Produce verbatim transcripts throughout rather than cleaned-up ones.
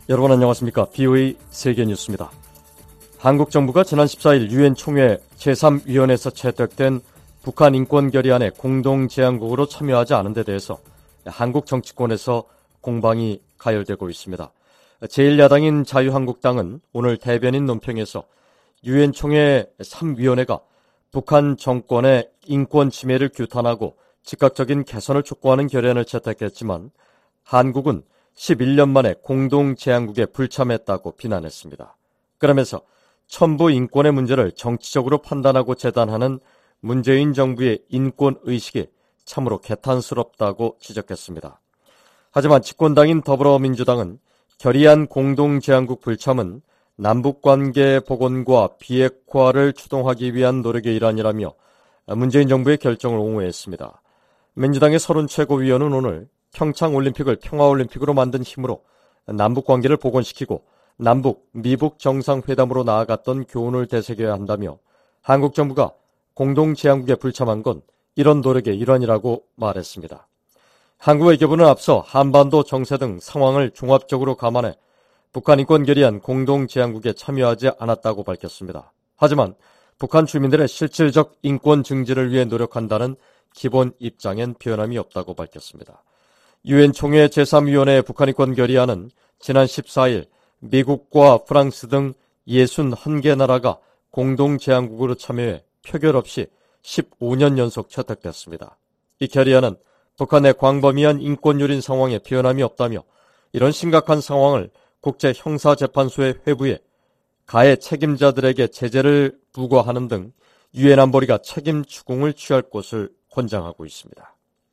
여러분 안녕하십니까? 비오에이 세계뉴스입니다. 한국 정부가 지난 십사일 유엔 총회 제삼 위원회에서 채택된 북한 인권 결의안에 공동 제안국으로 참여하지 않은 데 대해서 한국 정치권에서 공방이 가열되고 있습니다. 제일 야당인 자유한국당은 오늘 대변인 논평에서 유엔 총회 삼 위원회가 북한 정권의 인권 침해를 규탄하고 즉각적인 개선을 촉구하는 결의안을 채택했지만 한국은 십일 년 만에 공동 제안국에 불참했다고 비난했습니다. 그러면서 첨부 인권의 문제를 정치적으로 판단하고 재단하는 문재인 정부의 인권의식이 참으로 개탄스럽다고 지적했습니다. 하지만 집권당인 더불어민주당은 결의안 공동 제안국 불참은 남북관계 복원과 비핵화를 추동하기 위한 노력의 일환이라며 문재인 정부의 결정을 옹호했습니다. 민주당의 서른 최고위원은 오늘 평창올림픽을 평화올림픽으로 만든 힘으로 남북관계를 복원시키고 남북, 미북 정상회담으로 나아갔던 교훈을 되새겨야 한다며 한국 정부가 공동 제안국에 불참한 건 이런 노력의 일환이라고 말했습니다. 한국 외교부는 앞서 한반도 정세 등 상황을 종합적으로 감안해 북한 인권 결의안 공동 제안국에 참여하지 않았다고 밝혔습니다. 하지만 북한 주민들의 실질적 인권 증진을 위해 노력한다는 기본 입장엔 변함이 없다고 밝혔습니다. 유엔 총회 제삼 위원회 북한 인권 결의안은 지난 십사일 미국과 프랑스 등 육십일 개 나라가 공동 제안국으로 참여해 표결 없이 십오 년 연속 채택됐습니다. 이 결의안은 북한의 광범위한 인권 유린 상황에 변함이 없다며 이런 심각한 상황을 국제형사재판소에 회부해 가해 책임자들에게 제재를 부과하는 등 유엔 안보리가 책임 추궁을 취할 것을 권장하고 있습니다.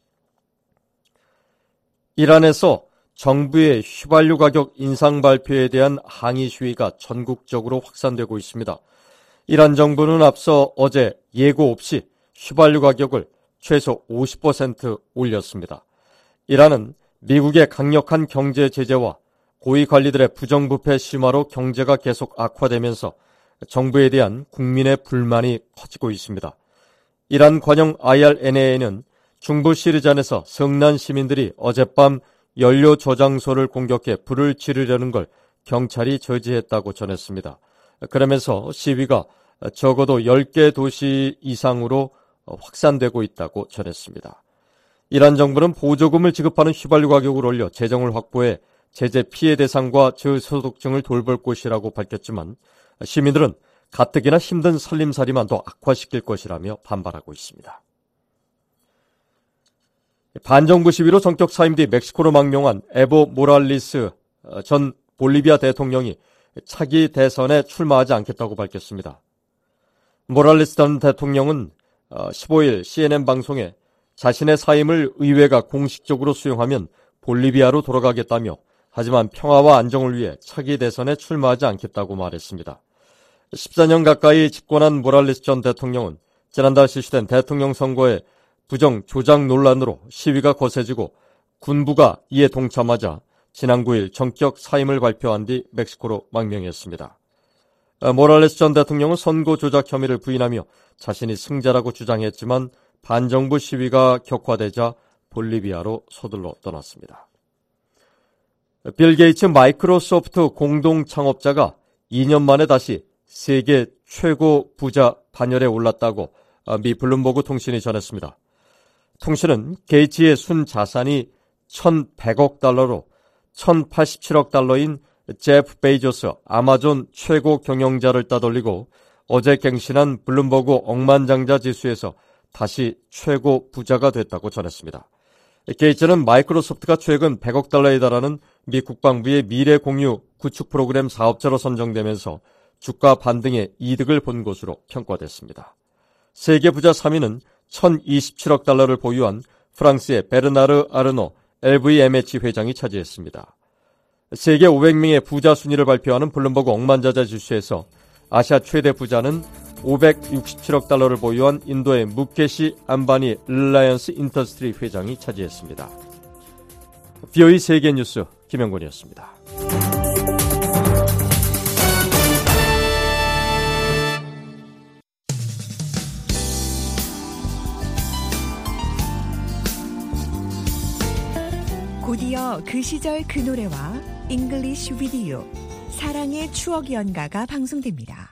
이란에서 정부의 휘발유 가격 인상 발표에 대한 항의 시위가 전국적으로 확산되고 있습니다. 이란 정부는 앞서 어제 예고 없이 휘발유 가격을 최소 오십 퍼센트 올렸습니다. 이란은 미국의 강력한 경제 제재와 고위 관리들의 부정부패 심화로 경제가 계속 악화되면서 정부에 대한 국민의 불만이 커지고 있습니다. 이란 관영 아이알엔에이는 중부 시리잔에서 성난 시민들이 어젯밤 연료 저장소를 공격해 불을 지르려는 걸 경찰이 저지했다고 전했습니다. 그러면서 시위가 적어도 열 개 도시 이상으로 확산되고 있다고 전했습니다. 이란 정부는 보조금을 지급하는 휘발유 가격을 올려 재정을 확보해 제재 피해 대상과 저소득층을 돌볼 것이라고 밝혔지만 시민들은 가뜩이나 힘든 살림살이만 더 악화시킬 것이라며 반발하고 있습니다. 반정부 시위로 전격 사임 뒤 멕시코로 망명한 에보 모랄리스 전 볼리비아 대통령이 차기 대선에 출마하지 않겠다고 밝혔습니다. 모랄리스 전 대통령은 십오일 씨엔엔 방송에 자신의 사임을 의회가 공식적으로 수용하면 볼리비아로 돌아가겠다며 하지만 평화와 안정을 위해 차기 대선에 출마하지 않겠다고 말했습니다. 십사 년 가까이 집권한 모랄리스 전 대통령은 지난달 실시된 대통령 선거에 부정 조작 논란으로 시위가 거세지고 군부가 이에 동참하자 지난 구일 전격 사임을 발표한 뒤 멕시코로 망명했습니다. 모랄레스 전 대통령은 선거 조작 혐의를 부인하며 자신이 승자라고 주장했지만 반정부 시위가 격화되자 볼리비아로 서둘러 떠났습니다. 빌 게이츠 마이크로소프트 공동 창업자가 이 년 만에 다시 세계 최고 부자 반열에 올랐다고 미 블룸버그 통신이 전했습니다. 통신은 게이츠의 순 자산이 천백억 달러로 천팔십칠억 달러인 제프 베이조스 아마존 최고 경영자를 따돌리고 어제 갱신한 블룸버그 억만장자 지수에서 다시 최고 부자가 됐다고 전했습니다. 게이츠는 마이크로소프트가 최근 백억 달러에 달하는 미 국방부의 미래 공유 구축 프로그램 사업자로 선정되면서 주가 반등의 이득을 본 것으로 평가됐습니다. 세계 부자 삼 위는 천이십칠억 달러를 보유한 프랑스의 베르나르 아르노 엘브이엠에이치 회장이 차지했습니다. 세계 오백 명의 부자 순위를 발표하는 블룸버그 억만자자 지수에서 아시아 최대 부자는 오백육십칠억 달러를 보유한 인도의 무케시 암바니 릴라이언스 인더스트리 회장이 차지했습니다. 비오에이 세계뉴스 김영곤이었습니다. 곧이어 그 시절 그 노래와 English Video 사랑의 추억 연가가 방송됩니다.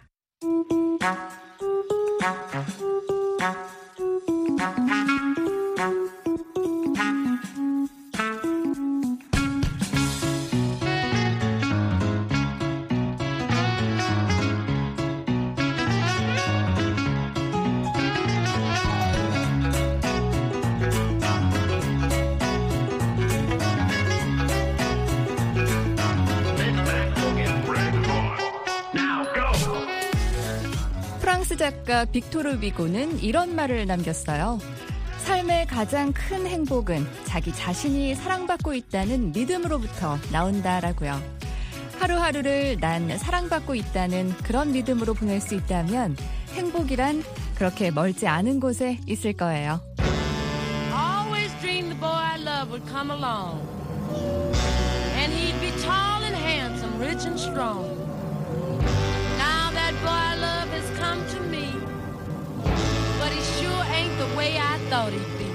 프랑스 작가 빅토르 위고는 이런 말을 남겼어요. 삶의 가장 큰 행복은 자기 자신이 사랑받고 있다는 믿음으로부터 나온다라고요. 하루하루를 난 사랑받고 있다는 그런 믿음으로 보낼 수 있다면 행복이란 그렇게 멀지 않은 곳에 있을 거예요. Always dreamed the boy I love would come along, and he'd be tall and handsome, rich and strong. Now that boy I love has come to me, but he sure ain't the way I thought he'd be.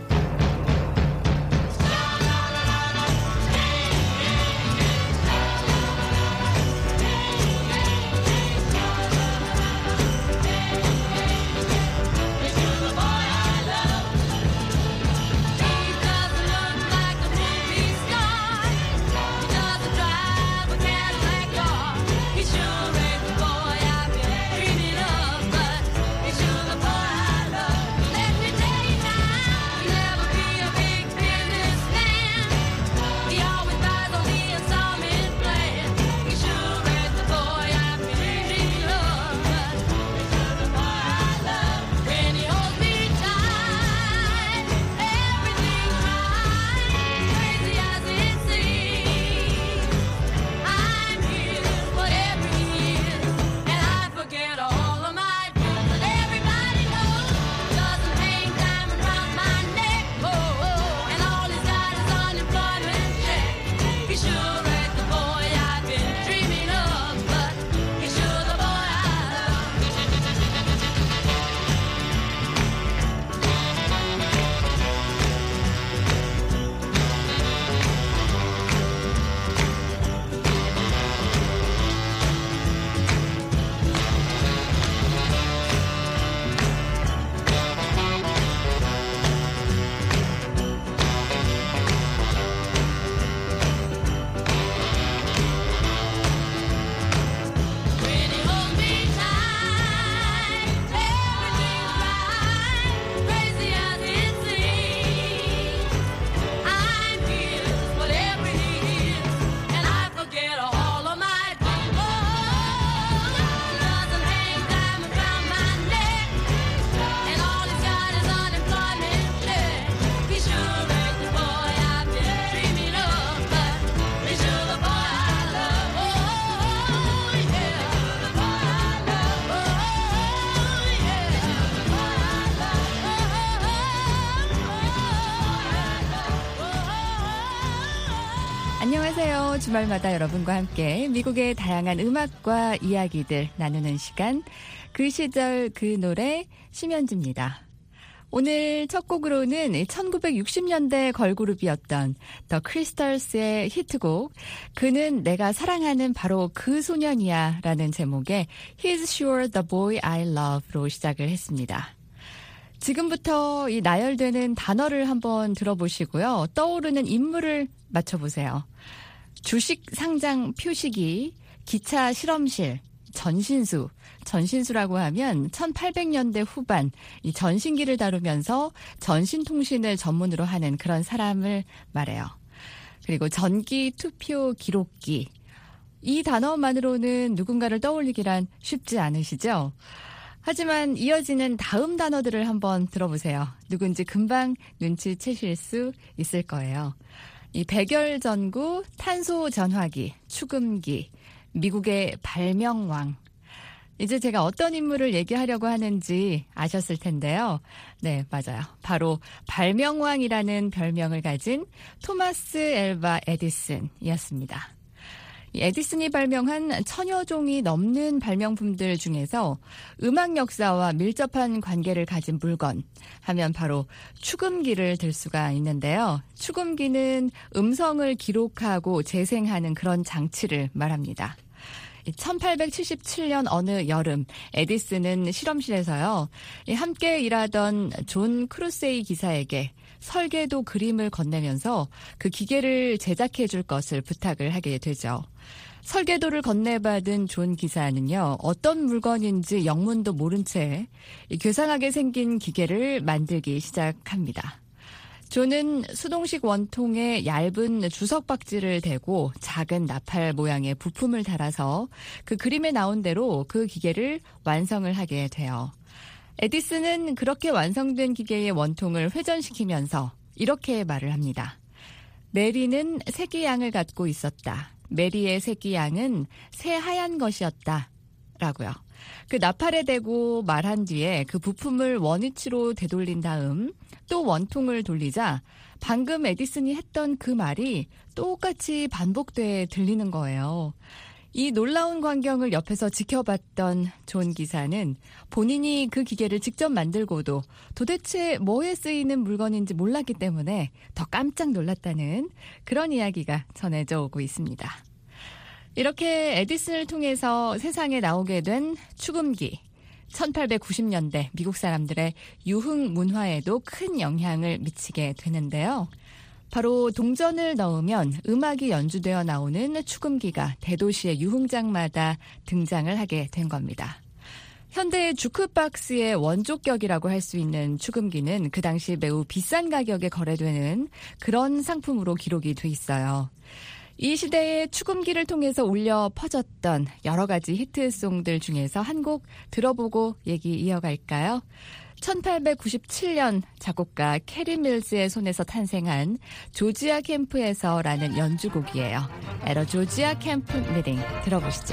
안녕하세요. 주말마다 여러분과 함께 미국의 다양한 음악과 이야기들 나누는 시간, 그 시절 그 노래 심연지입니다. 오늘 첫 곡으로는 천구백육십 년대 걸그룹이었던 더 크리스탈스의 히트곡 그는 내가 사랑하는 바로 그 소년이야 라는 제목의 He's Sure the Boy I Love로 시작을 했습니다. 지금부터 이 나열되는 단어를 한번 들어보시고요. 떠오르는 인물을 맞춰보세요. 주식 상장 표시기, 기차 실험실, 전신수. 전신수라고 하면 천팔백 년대 후반 이 전신기를 다루면서 전신통신을 전문으로 하는 그런 사람을 말해요. 그리고 전기 투표 기록기. 이 단어만으로는 누군가를 떠올리기란 쉽지 않으시죠? 하지만 이어지는 다음 단어들을 한번 들어보세요. 누군지 금방 눈치채실 수 있을 거예요. 이 백열전구, 탄소전화기, 추금기, 미국의 발명왕. 이제 제가 어떤 인물을 얘기하려고 하는지 아셨을 텐데요. 네, 맞아요. 바로 발명왕이라는 별명을 가진 토마스 앨바 에디슨이었습니다. 이 에디슨이 발명한 천여 종이 넘는 발명품들 중에서 음악 역사와 밀접한 관계를 가진 물건 하면 바로 축음기를 들 수가 있는데요. 축음기는 음성을 기록하고 재생하는 그런 장치를 말합니다. 천팔백칠십칠 년 어느 여름 에디슨은 실험실에서요. 함께 일하던 존 크루세이 기사에게 설계도 그림을 건네면서 그 기계를 제작해 줄 것을 부탁을 하게 되죠. 설계도를 건네받은 존 기사는요. 어떤 물건인지 영문도 모른 채 괴상하게 생긴 기계를 만들기 시작합니다. 존은 수동식 원통에 얇은 주석박지를 대고 작은 나팔 모양의 부품을 달아서 그 그림에 나온 대로 그 기계를 완성을 하게 돼요. 에디슨은 그렇게 완성된 기계의 원통을 회전시키면서 이렇게 말을 합니다. 메리는 새끼양을 갖고 있었다. 메리의 새끼양은 새하얀 것이었다. 라고요. 그 나팔에 대고 말한 뒤에 그 부품을 원위치로 되돌린 다음 또 원통을 돌리자 방금 에디슨이 했던 그 말이 똑같이 반복돼 들리는 거예요. 이 놀라운 광경을 옆에서 지켜봤던 존 기사는 본인이 그 기계를 직접 만들고도 도대체 뭐에 쓰이는 물건인지 몰랐기 때문에 더 깜짝 놀랐다는 그런 이야기가 전해져 오고 있습니다. 이렇게 에디슨을 통해서 세상에 나오게 된 축음기. 천팔백구십 년대 미국 사람들의 유흥 문화에도 큰 영향을 미치게 되는데요. 바로 동전을 넣으면 음악이 연주되어 나오는 축음기가 대도시의 유흥장마다 등장을 하게 된 겁니다. 현대의 주크박스의 원조격이라고 할 수 있는 축음기는 그 당시 매우 비싼 가격에 거래되는 그런 상품으로 기록이 돼 있어요. 이 시대에 축음기를 통해서 울려 퍼졌던 여러 가지 히트송들 중에서 한 곡 들어보고 얘기 이어갈까요? 천팔백구십칠 년 작곡가 캐리 밀스의 손에서 탄생한 조지아 캠프에서라는 연주곡이에요. At a Georgia Camp Meeting 들어보시죠.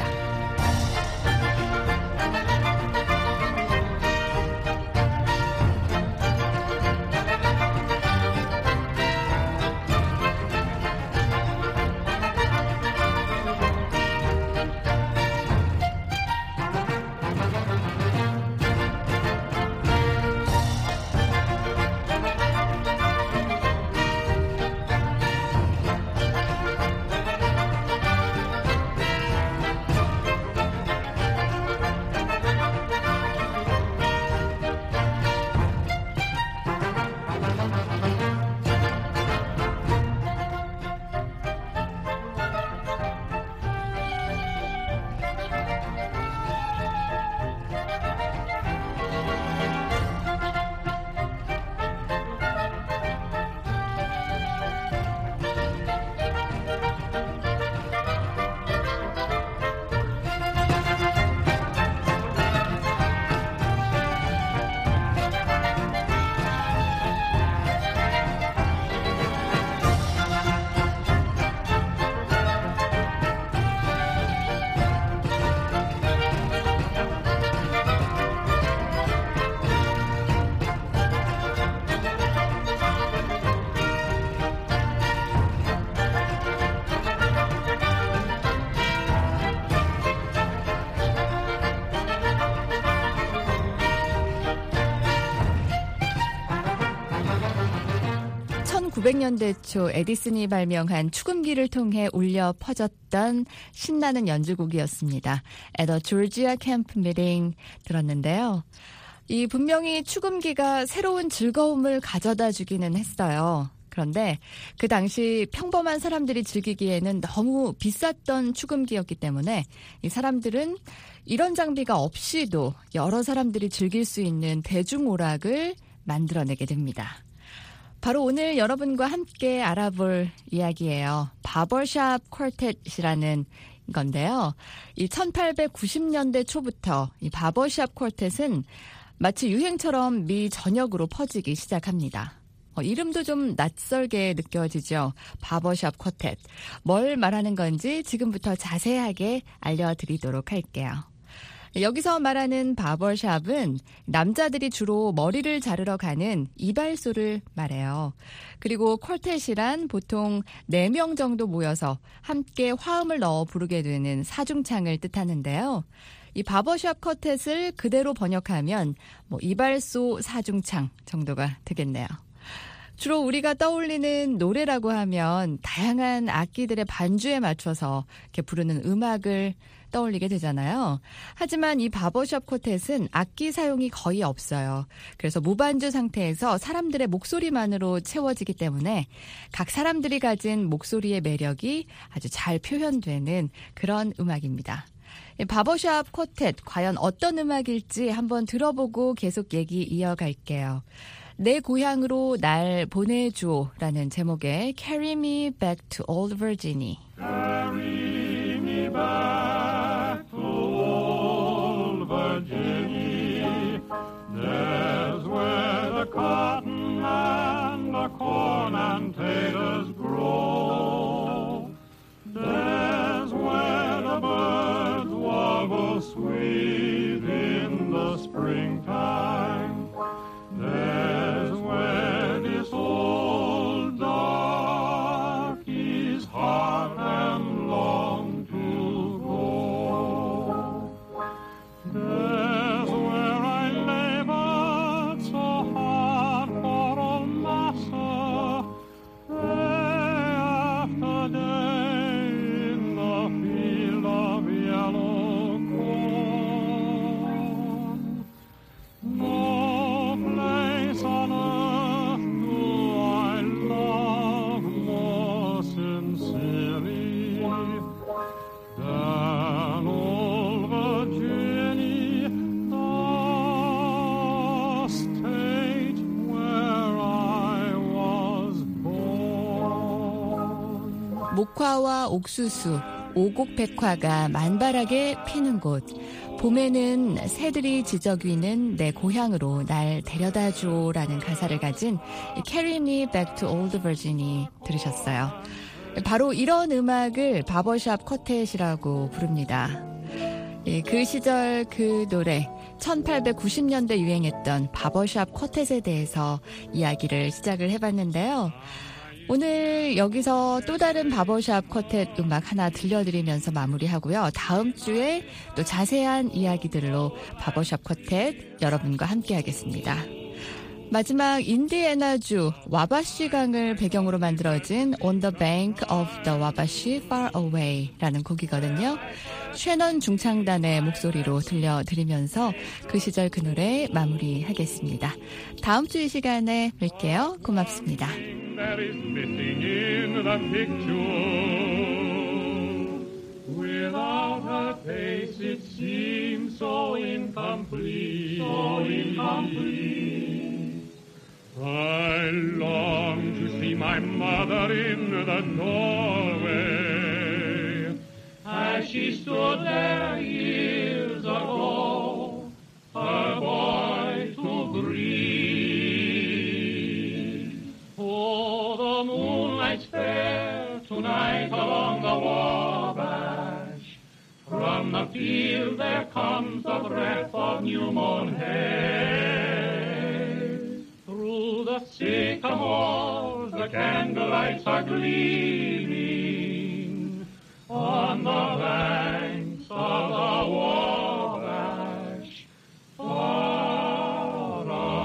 천구백 년대 초 에디슨이 발명한 축음기를 통해 울려 퍼졌던 신나는 연주곡이었습니다. At a Georgia Camp Meeting 들었는데요. 이 분명히 축음기가 새로운 즐거움을 가져다 주기는 했어요. 그런데 그 당시 평범한 사람들이 즐기기에는 너무 비쌌던 축음기였기 때문에 이 사람들은 이런 장비가 없이도 여러 사람들이 즐길 수 있는 대중오락을 만들어내게 됩니다. 바로 오늘 여러분과 함께 알아볼 이야기예요. 바버샵 쿼텟이라는 건데요. 이 천팔백구십 년대 초부터 이 바버샵 쿼텟은 마치 유행처럼 미 전역으로 퍼지기 시작합니다. 어, 이름도 좀 낯설게 느껴지죠. 바버샵 쿼텟. 뭘 말하는 건지 지금부터 자세하게 알려드리도록 할게요. 여기서 말하는 바버샵은 남자들이 주로 머리를 자르러 가는 이발소를 말해요. 그리고 쿼텟이란 보통 네 명 정도 모여서 함께 화음을 넣어 부르게 되는 사중창을 뜻하는데요. 이 바버샵 쿼텟을 그대로 번역하면 뭐 이발소 사중창 정도가 되겠네요. 주로 우리가 떠올리는 노래라고 하면 다양한 악기들의 반주에 맞춰서 이렇게 부르는 음악을 떠올리게 되잖아요. 하지만 이 바버샵 쿼텟은 악기 사용이 거의 없어요. 그래서 무반주 상태에서 사람들의 목소리만으로 채워지기 때문에 각 사람들이 가진 목소리의 매력이 아주 잘 표현되는 그런 음악입니다. 바버샵 쿼텟, 과연 어떤 음악일지 한번 들어보고 계속 얘기 이어갈게요. 내 고향으로 날 보내줘라는 제목의 Carry Me Back to Old Virginia. Carry me back to old Virginia. There's where the cotton and the corn and taters grow. There's where the birds warble sweet in the springtime. There's where this old darky's heart and long to go. There's where I labored so hard for old massa, day after day in the field of yellow corn. No place on earth do I love more sincerely than old Virginia, the state where I was born. 목화와 옥수수, 오곡백화가 만발하게 피는 곳. 봄에는 새들이 지저귀는 내 고향으로 날 데려다줘라는 가사를 가진 Carry Me Back to Old Virginia 들으셨어요. 바로 이런 음악을 바버샵 쿼텟이라고 부릅니다. 그 시절 그 노래 천팔백구십 년대 유행했던 바버샵 쿼텟에 대해서 이야기를 시작을 해봤는데요. 오늘 여기서 또 다른 바버샵 쿼텟 음악 하나 들려드리면서 마무리하고요. 다음 주에 또 자세한 이야기들로 바버샵 쿼텟 여러분과 함께하겠습니다. 마지막 인디애나주 와바시 강을 배경으로 만들어진 On the Bank of the Wabash Far Away라는 곡이거든요. 쉐넌 중창단의 목소리로 들려드리면서 그 시절 그 노래 마무리하겠습니다. 다음 주 이 시간에 뵐게요. 고맙습니다. That is missing in the picture. Without her face it seems so incomplete, so incomplete. I long to see my mother in the doorway as she stood there years ago, her boy to breathe. Oh, the moonlight's fair tonight along the Wabash. From the field there comes the breath of new mown hay. Through the sycamores the candlelights are gleaming on the banks of the Wabash, far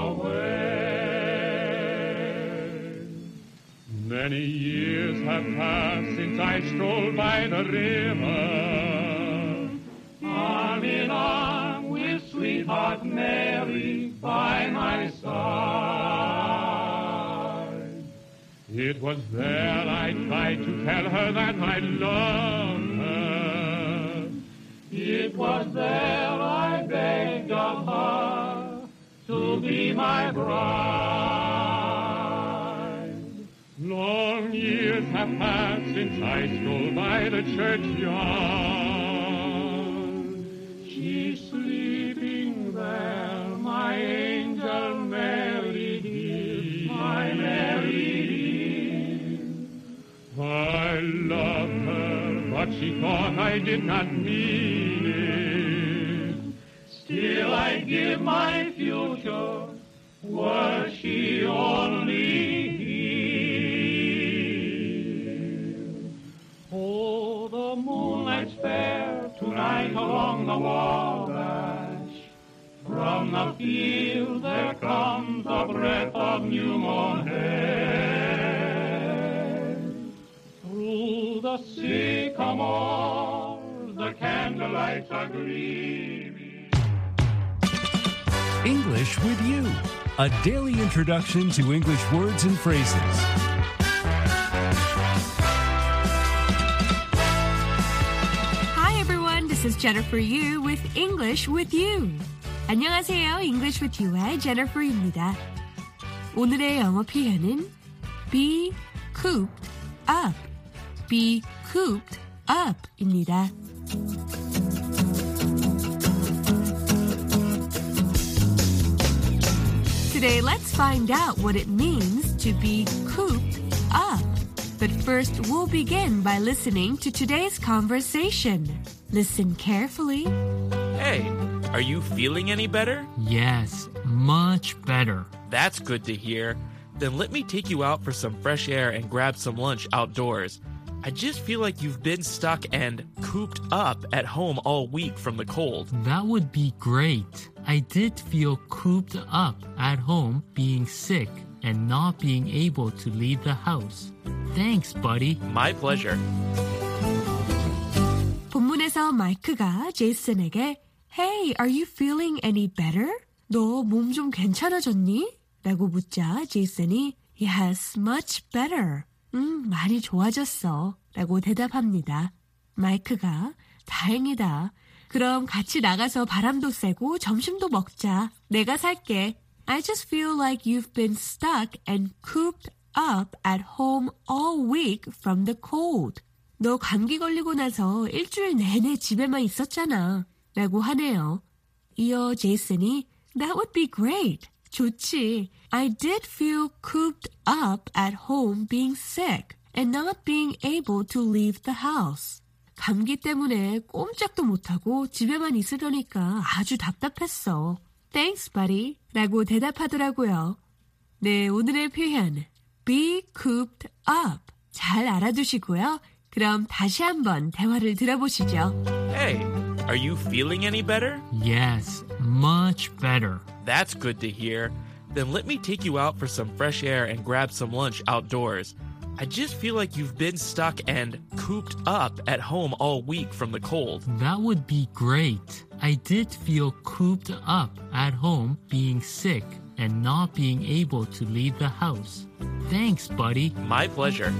away. Many years have passed since I strolled by the river, arm in arm with sweetheart Mary by my side. It was there I tried to tell her that I loved her. It was there I begged of her to be my bride. Long years have passed since I strolled by the churchyard. She's sleeping there, my angel Mary dear, my Mary dear. I loved her, but she thought I did not mean it. future were she only here. Oh, the moonlight's fair tonight along the Wabash. From the field there comes a breath of new mown hay. Through the sycamore the candlelights are gleaming. English with You, a daily introduction to English words and phrases. Hi everyone, this is Jennifer Yu with English with You. 안녕하세요, English with You의 Jennifer입니다. 오늘의 영어 표현은 be cooped up, be cooped up입니다. Today, let's find out what it means to be cooped up. But first, we'll begin by listening to today's conversation. Listen carefully. Hey, are you feeling any better? Yes, much better. That's good to hear. Then let me take you out for some fresh air and grab some lunch outdoors. I just feel like you've been stuck and cooped up at home all week from the cold. That would be great. I did feel cooped up at home being sick and not being able to leave the house. Thanks, buddy. My pleasure. 본문에서 마이크가 제이슨에게 Hey, are you feeling any better? 너 몸 좀 괜찮아졌니? 라고 묻자 제이슨이 Yes, much better. 음, 많이 좋아졌어. 라고 대답합니다. 마이크가 다행이다. 그럼 같이 나가서 바람도 쐬고 점심도 먹자. 내가 살게. I just feel like you've been stuck and cooped up at home all week from the cold. 너 감기 걸리고 나서 일주일 내내 집에만 있었잖아. 라고 하네요. 이어 제이슨이 That would be great. 좋지. I did feel cooped up at home being sick and not being able to leave the house. 감기 때문에 꼼짝도 못하고 집에만 있으려니까 아주 답답했어. Thanks, buddy. 라고 대답하더라고요. 네, 오늘의 표현 be cooped up. 잘 알아두시고요. 그럼 다시 한번 대화를 들어보시죠. Hey, are you feeling any better? Yes, much better. That's good to hear. Then let me take you out for some fresh air and grab some lunch outdoors. I just feel like you've been stuck and cooped up at home all week from the cold. That would be great. I did feel cooped up at home being sick and not being able to leave the house. Thanks, buddy. My pleasure.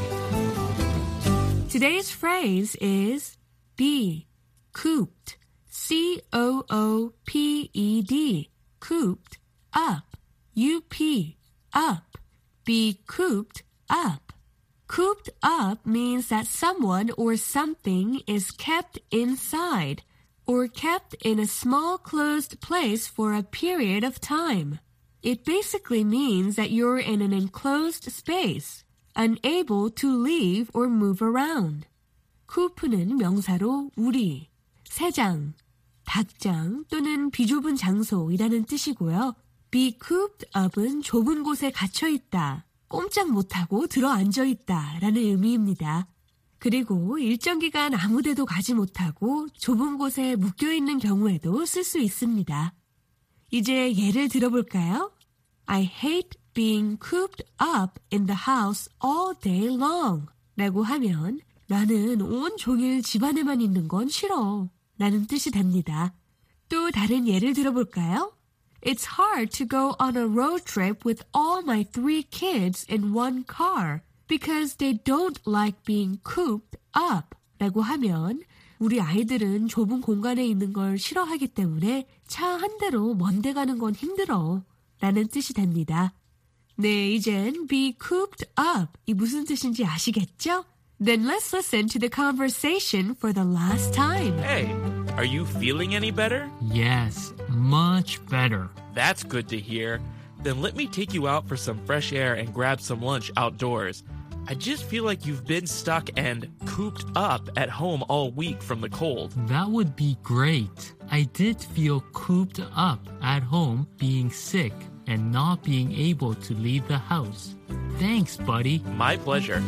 Today's phrase is be cooped. C O O P E D. Cooped up. U P. Up. Be cooped up. Cooped up means that someone or something is kept inside or kept in a small closed place for a period of time. It basically means that you're in an enclosed space, unable to leave or move around. coop는 명사로 우리, 새장, 닭장 또는 비좁은 장소이라는 뜻이고요. be cooped up은 좁은 곳에 갇혀있다, 꼼짝 못하고 들어앉아있다 라는 의미입니다. 그리고 일정 기간 아무데도 가지 못하고 좁은 곳에 묶여있는 경우에도 쓸 수 있습니다. 이제 예를 들어볼까요? I hate being cooped up in the house all day long 라고 하면 나는 온 종일 집안에만 있는 건 싫어 라는 뜻이 됩니다. 또 다른 예를 들어볼까요? It's hard to go on a road trip with all my three kids in one car because they don't like being cooped up 라고 하면 우리 아이들은 좁은 공간에 있는 걸 싫어하기 때문에 차 한 대로 먼데 가는 건 힘들어 라는 뜻이 됩니다. 네, 이젠 be cooped up 이 무슨 뜻인지 아시겠죠? Then let's listen to the conversation for the last time. Hey, are you feeling any better? Yes, much better. That's good to hear. Then let me take you out for some fresh air and grab some lunch outdoors. I just feel like you've been stuck and cooped up at home all week from the cold. That would be great. I did feel cooped up at home being sick and not being able to leave the house. Thanks, buddy. My pleasure.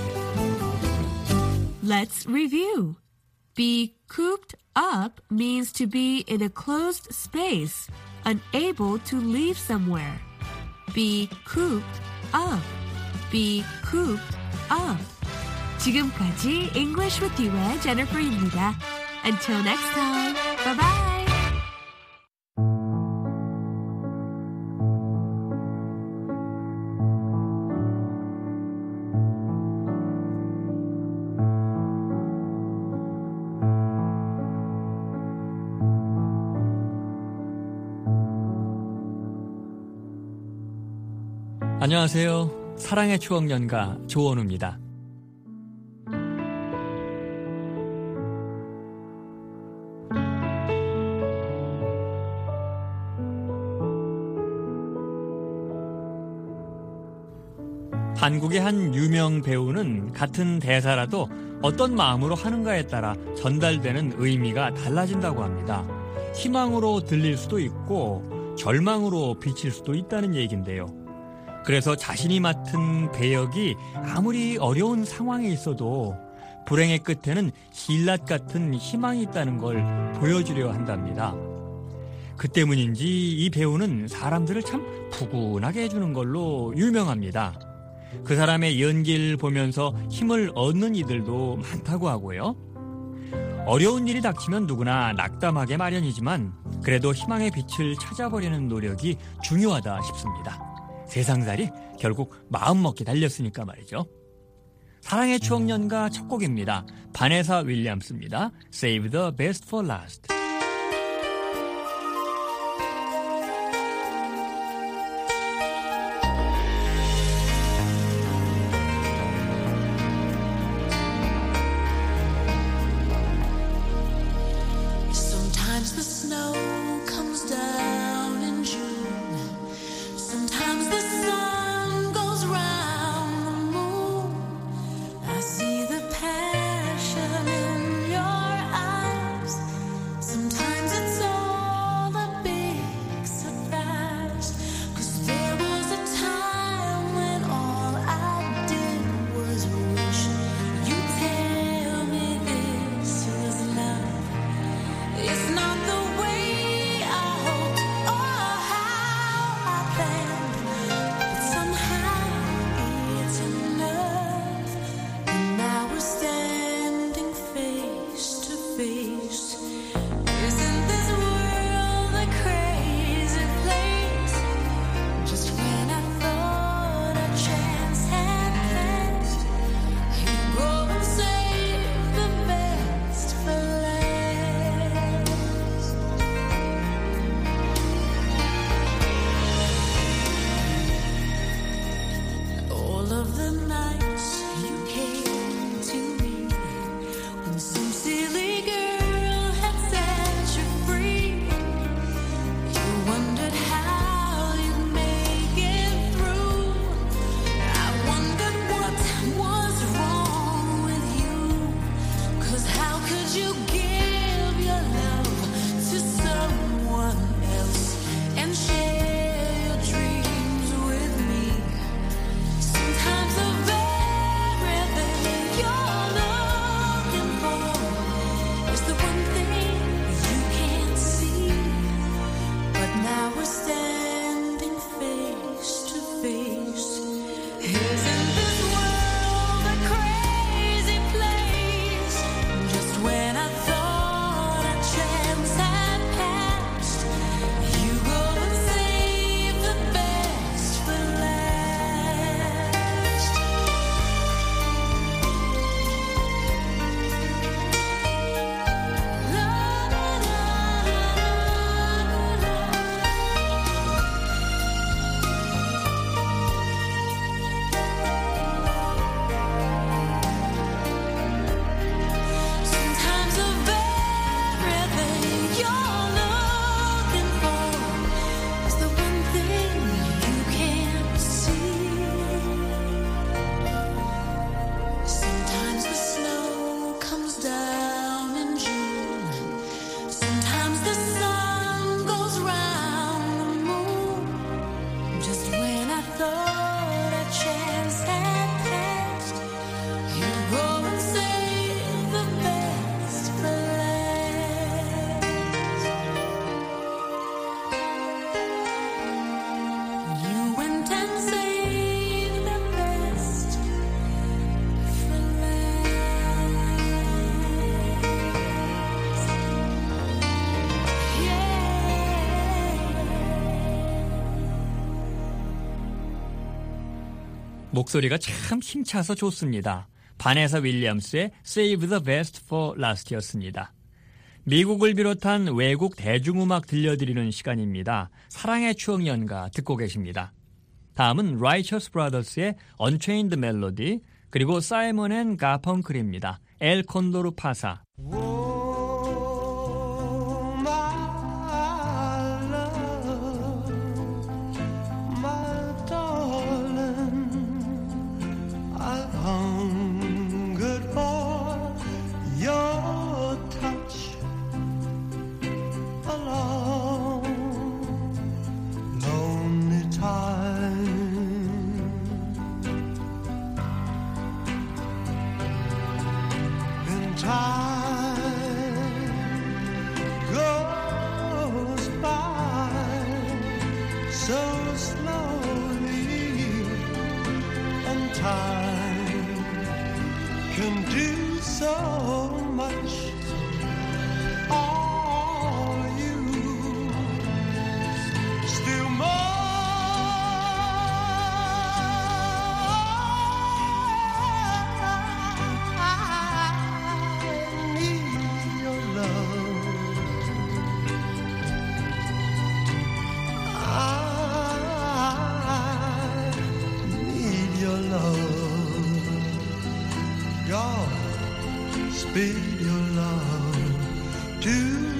Let's review. Be cooped up means to be in a closed space, unable to leave somewhere. Be cooped up. Be cooped up. 지금까지 English with You의 Jennifer입니다. Until next time. Bye-bye. 안녕하세요. 사랑의 추억 연가 조원우입니다. 한국의 한 유명 배우는 같은 대사라도 어떤 마음으로 하는가에 따라 전달되는 의미가 달라진다고 합니다. 희망으로 들릴 수도 있고 절망으로 비칠 수도 있다는 얘기인데요. 그래서 자신이 맡은 배역이 아무리 어려운 상황에 있어도 불행의 끝에는 신라 같은 희망이 있다는 걸 보여주려 한답니다. 그 때문인지 이 배우는 사람들을 참 푸근하게 해주는 걸로 유명합니다. 그 사람의 연기를 보면서 힘을 얻는 이들도 많다고 하고요. 어려운 일이 닥치면 누구나 낙담하게 마련이지만 그래도 희망의 빛을 찾아보려는 노력이 중요하다 싶습니다. 세상살이 결국 마음먹기 달렸으니까 말이죠. 사랑의 추억 연가 첫 곡입니다. 바네사 윌리엄스입니다. Save the best for last. Sometimes the snow comes down in June. Sometimes the sun goes round the moon. I see the passion in your eyes. 목소리가 참 힘차서 좋습니다. 바네사 윌리엄스의 Save the Best for Last였습니다. 미국을 비롯한 외국 대중음악 들려드리는 시간입니다. 사랑의 추억 연가 듣고 계십니다. 다음은 Righteous Brothers의 Unchained Melody, 그리고 사이먼 앤 가펑클입니다. 엘 콘도르 파사. Speak your love to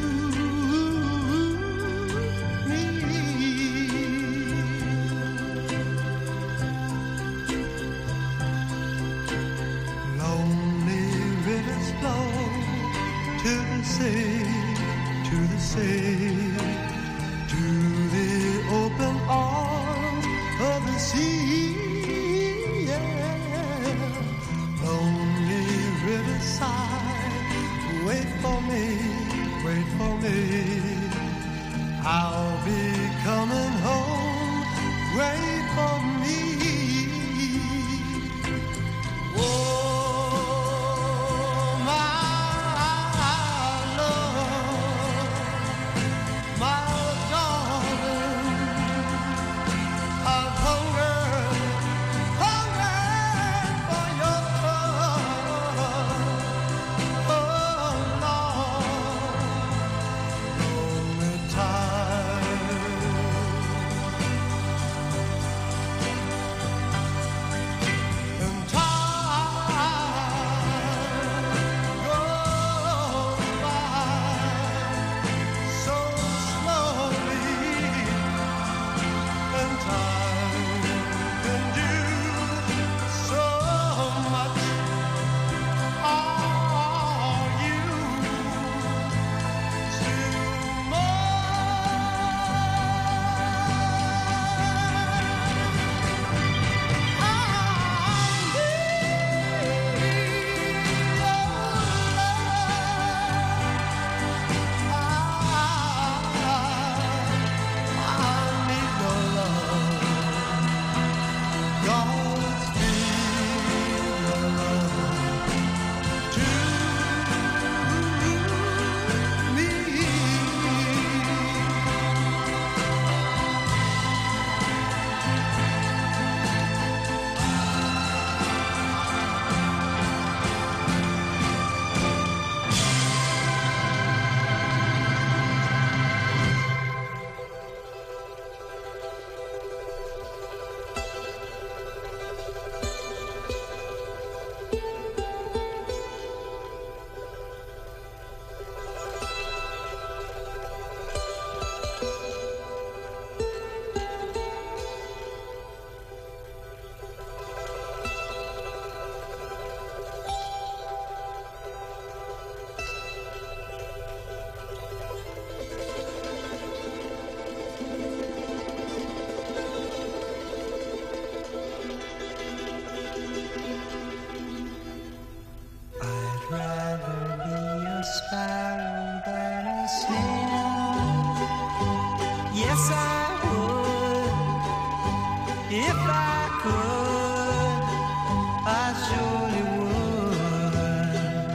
me. Lonely rivers flow to the sea, to the sea, to the open arms of the sea. Yeah. Lonely riverside, wait for me, wait for me. I'll be coming home, wait for me. Oh, my love, my darling, I've hungered, hungered for your love. Oh, Lord, lonely time. And time goes by so slowly, and time can do so much. Are you still sparrow than a snail? Yes, I would. If I could, I surely would.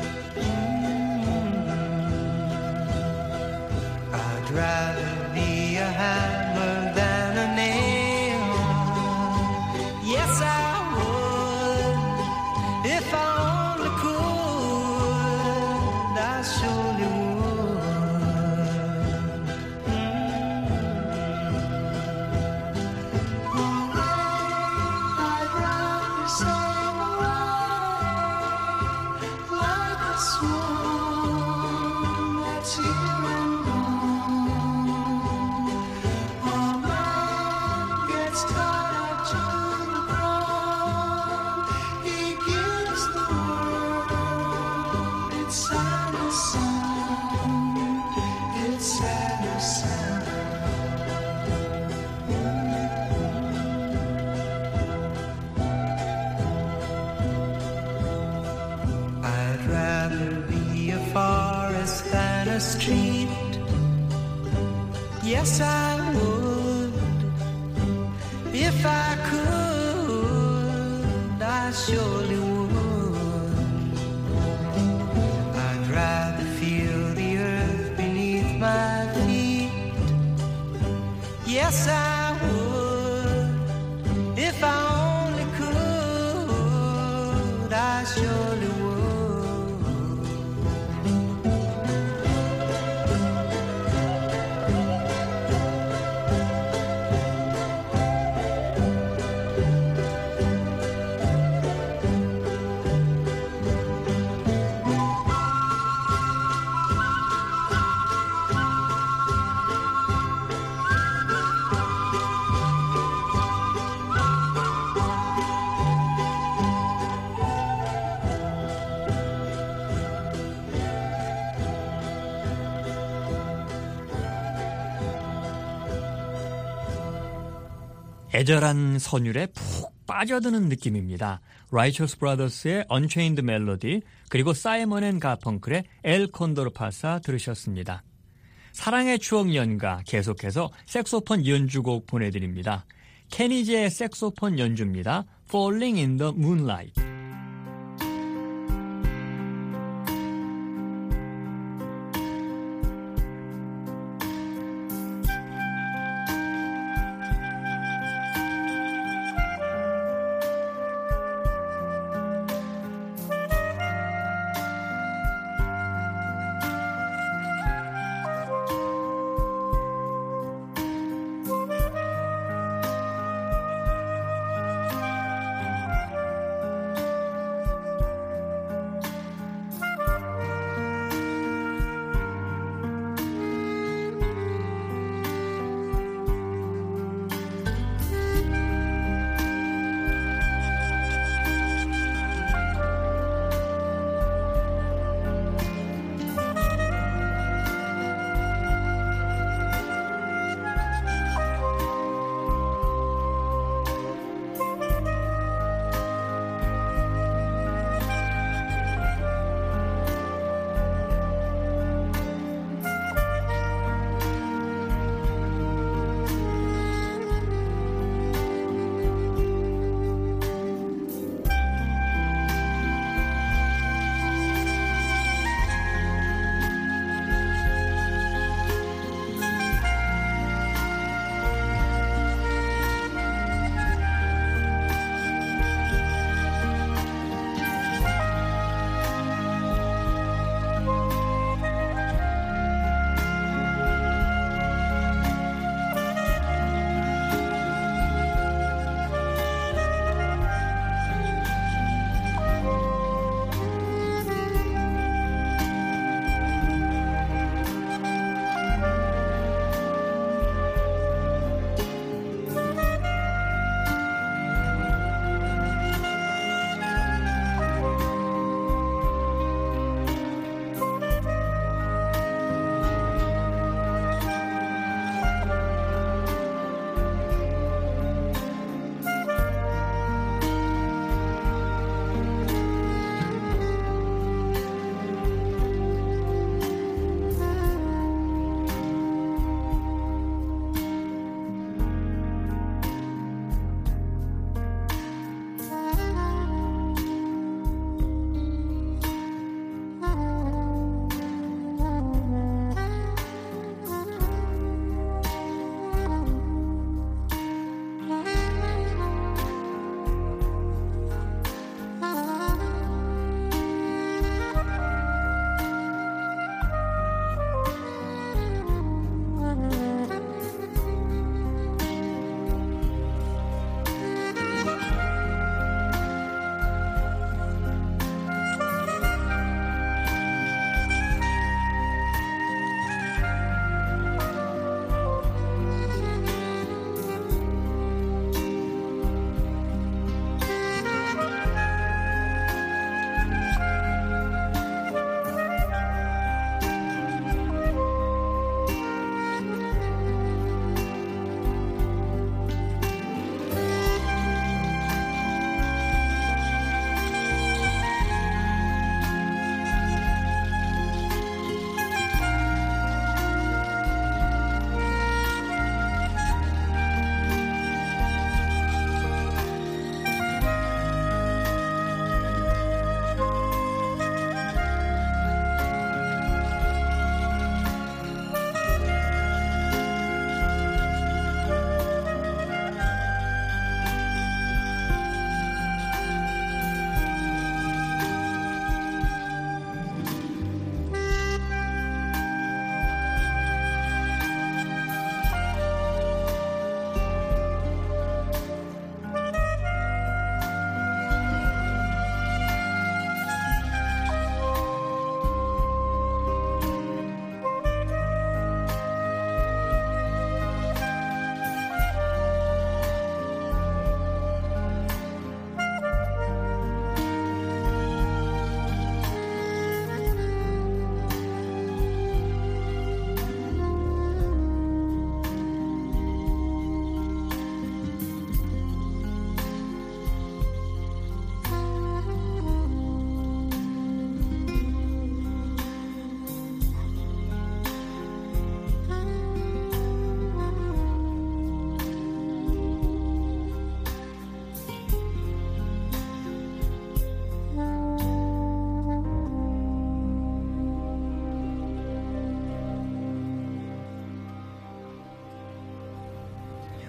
Mm-hmm. I'd rather be a hammer than a nail. Yes, I gets tired of John Brown. He gives the world its saddest sound, its saddest sound. I'd rather be a forest than a street. Yes, I would. If I could, I surely would. I'd rather feel the earth beneath my feet. Yes, I would. If I only could, I surely would. 애절한 선율에 푹 빠져드는 느낌입니다. 라이처스 브라더스의 Unchained Melody 그리고 사이먼 앤 가펑클의 엘 콘도르 파사 들으셨습니다. 사랑의 추억 연가 계속해서 색소폰 연주곡 보내드립니다. 케니지의 색소폰 연주입니다. Falling in the Moonlight.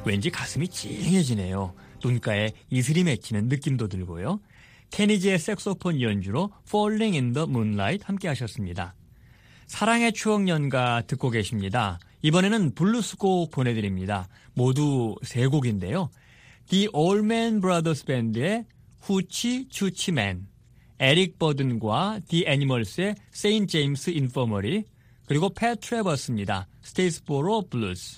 왠지 가슴이 찡해지네요. 눈가에 이슬이 맺히는 느낌도 들고요. 케니지의 색소폰 연주로 Falling in the Moonlight 함께 하셨습니다. 사랑의 추억 연가 듣고 계십니다. 이번에는 블루스 곡 보내드립니다. 모두 세 곡인데요. The Allman Brothers Band의 후치 추치맨, 에릭 버든과 The Animals의 세인트 제임스 인퍼머리, 그리고 팻 트래버스입니다. 스테이스보로 블루스.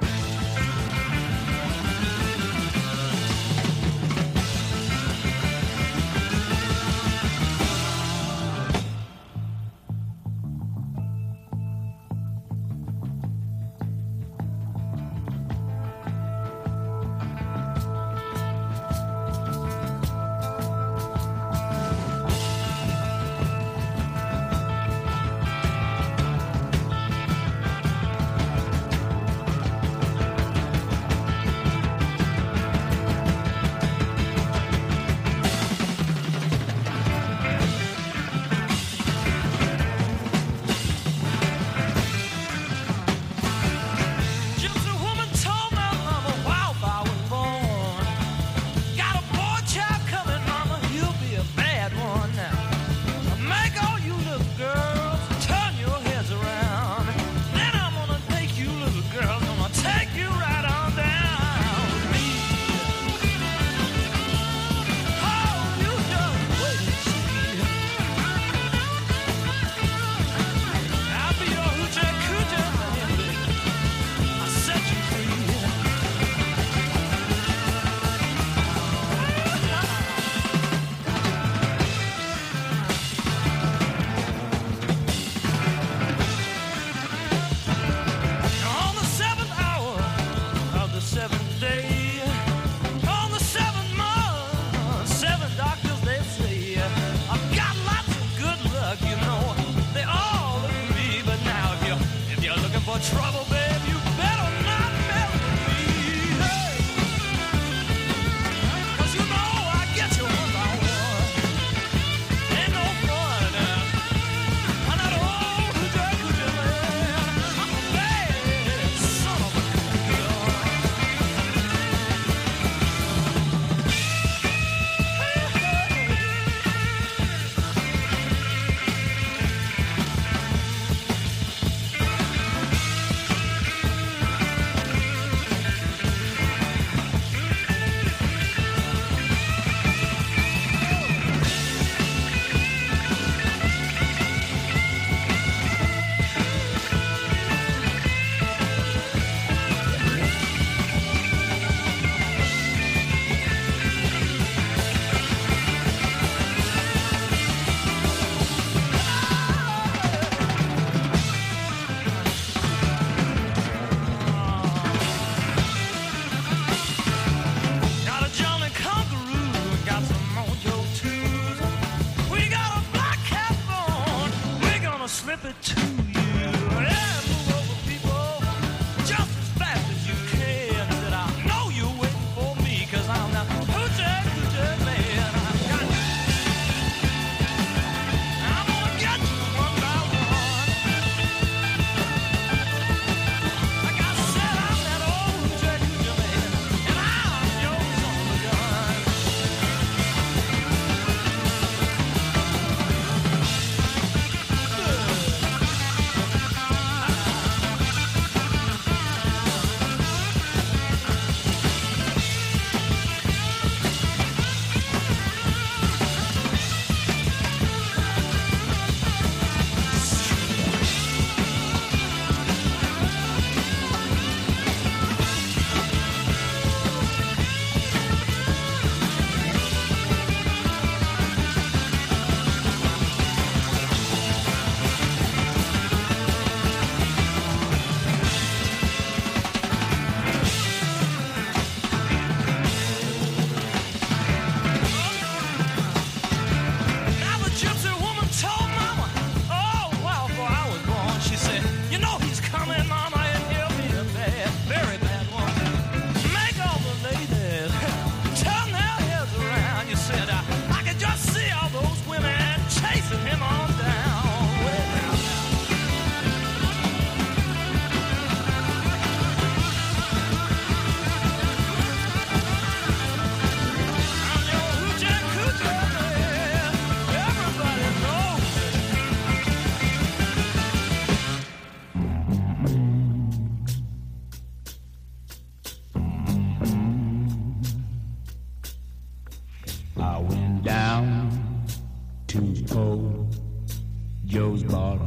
Joe's bar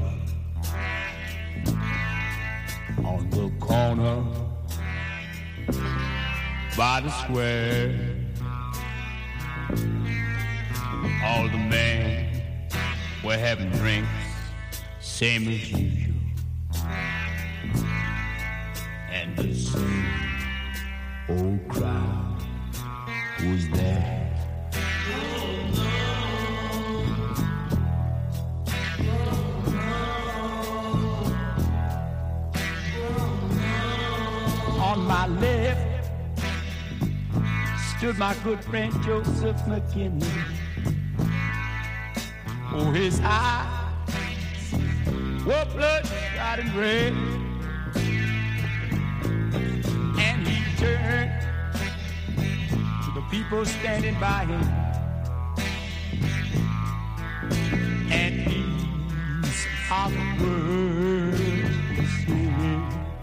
on the corner by the square. All the men were having drinks, same as usual. And the same old crowd was there. On my left stood my good friend Joseph McKinley. Oh, his eyes were bloodshot and red, and he turned to the people standing by him, and these are the words he said.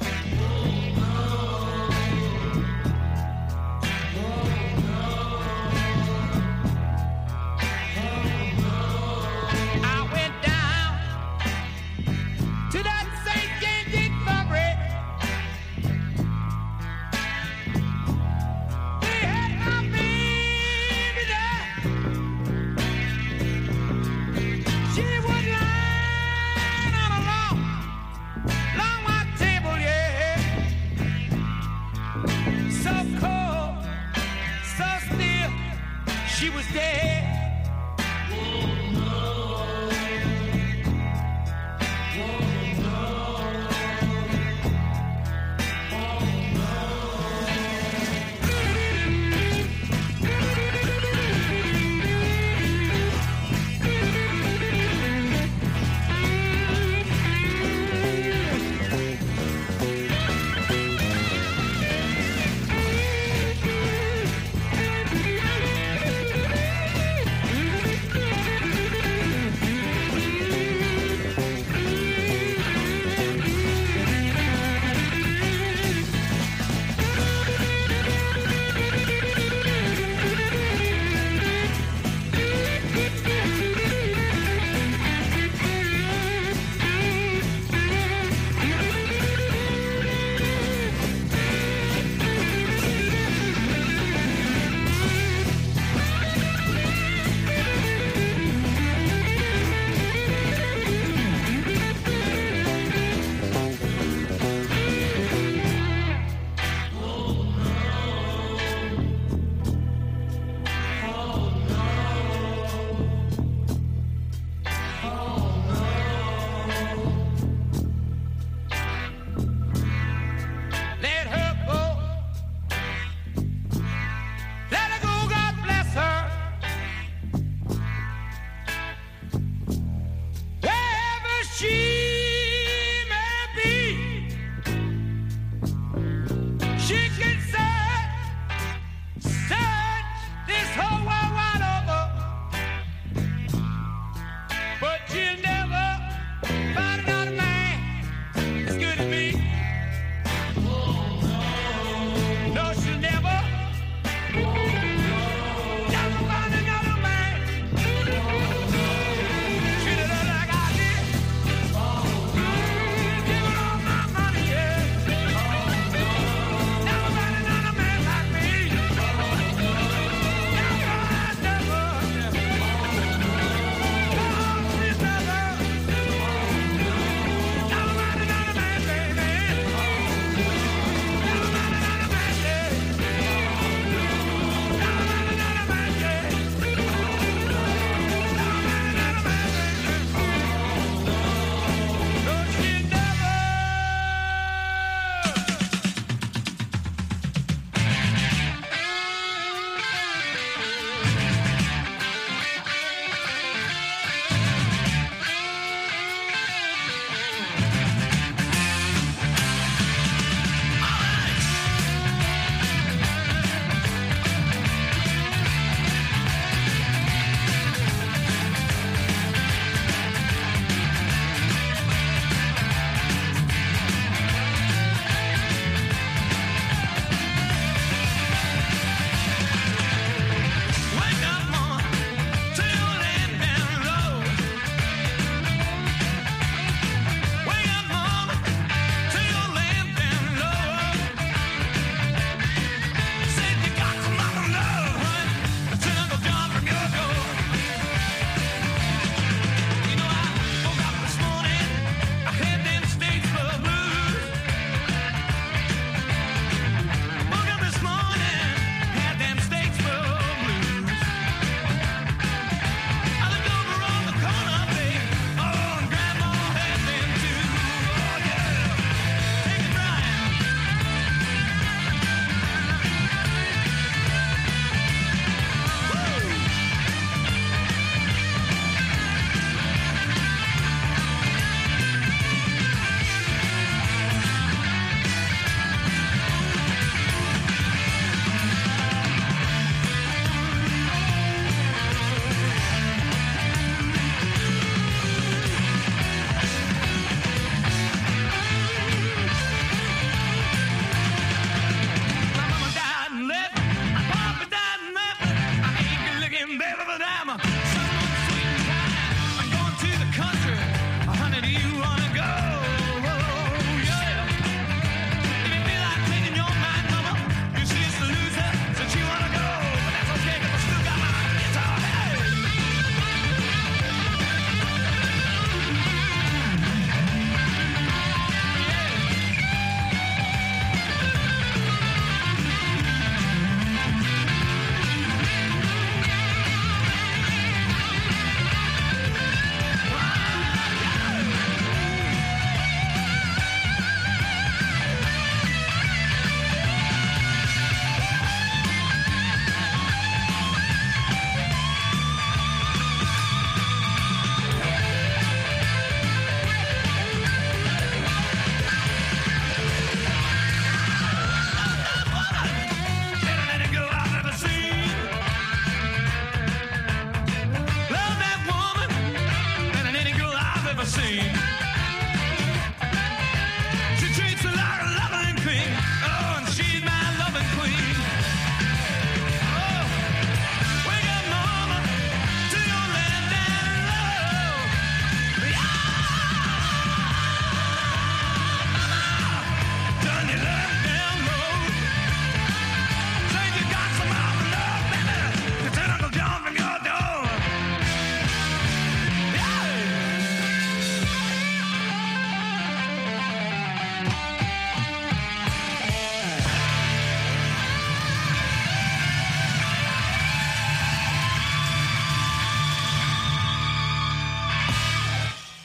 She was dead.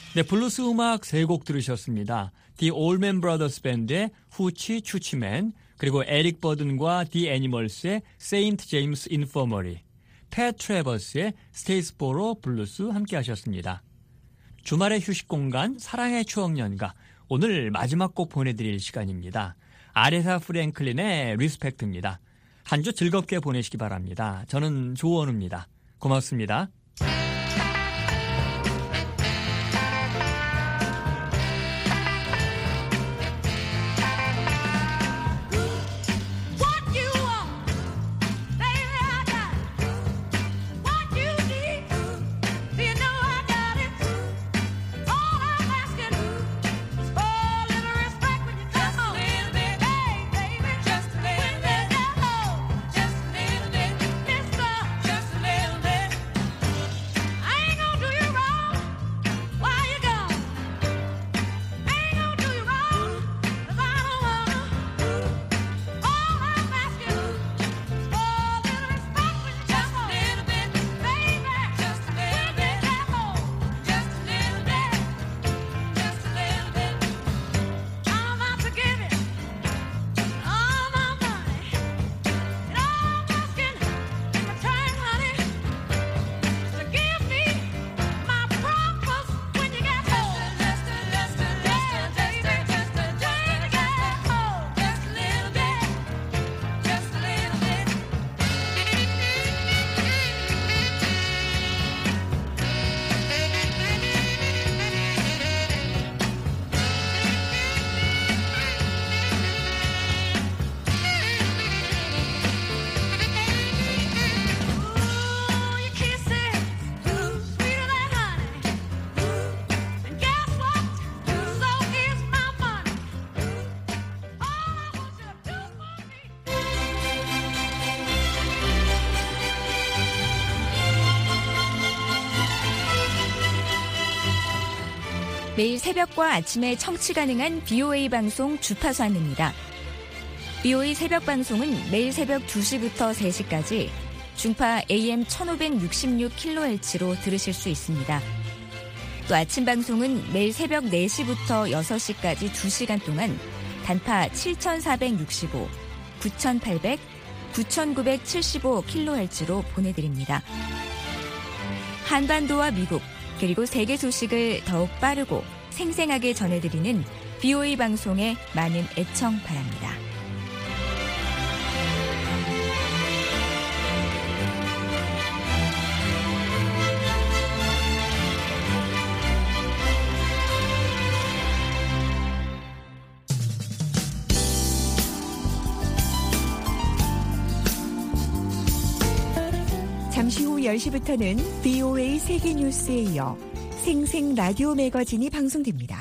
네, 블루스 음악 세 곡 들으셨습니다. The Allman Brothers 밴드의 후치 추치맨, 그리고 에릭 버든과 The Animals의 세인트 제임스 인퍼머리, 팻 트래버스의 스테이스보로 블루스 함께 하셨습니다. 주말의 휴식 공간 사랑의 추억 연가, 오늘 마지막 곡 보내드릴 시간입니다. 아레사 프랭클린의 리스펙트입니다. 한 주 즐겁게 보내시기 바랍니다. 저는 조원우입니다. 고맙습니다. 매일 새벽과 아침에 청취 가능한 비오에이 방송 주파수 안내입니다. 비오에이 새벽 방송은 매일 새벽 두 시부터 세 시까지 중파 에이엠 천오백육십육 킬로헤르츠로 들으실 수 있습니다. 또 아침 방송은 매일 새벽 네 시부터 여섯 시까지 두 시간 동안 단파 칠천사백육십오, 구천팔백, 구천구백칠십오 킬로헤르츠로 보내드립니다. 한반도와 미국, 그리고 세계 소식을 더욱 빠르고 생생하게 전해드리는 비오에이 방송에 많은 애청 바랍니다. 잠시 후 열 시부터는 비오에이 세계뉴스에 이어 생생 라디오 매거진이 방송됩니다.